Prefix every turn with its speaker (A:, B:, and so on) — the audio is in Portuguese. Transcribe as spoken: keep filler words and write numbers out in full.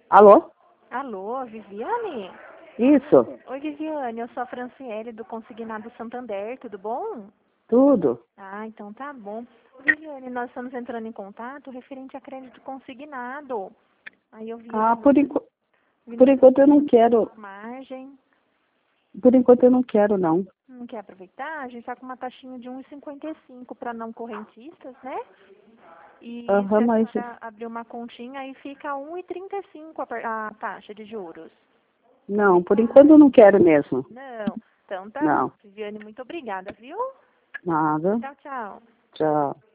A: Alô?
B: Alô, Viviane?
A: Isso,
B: Oi, Viviane, eu sou a Franciele do Consignado Santander, tudo bom?
A: tudo.
B: Ah, então tá bom. Viviane, nós estamos entrando em contato referente a crédito consignado. Aí eu vi
A: Ah,
B: aqui no,
A: por, enqu
B: vi no
A: por
B: seu
A: enquanto eu não quero.
B: margem.
A: Por enquanto eu não quero, não.
B: Não quer aproveitar? A gente tá com uma taxinha de um vírgula cinquenta e cinco para não correntistas, né? E se
A: Aham,
B: a
A: mas.
B: senhora abrir uma continha, aí fica um vírgula trinta e cinco a, par- a taxa de juros.
A: Não, por enquanto eu não quero mesmo.
B: Não. Então tá bom.
A: Não,
B: Viviane, muito obrigada, viu?
A: nada.
B: Tchau, tchau.
A: Tchau.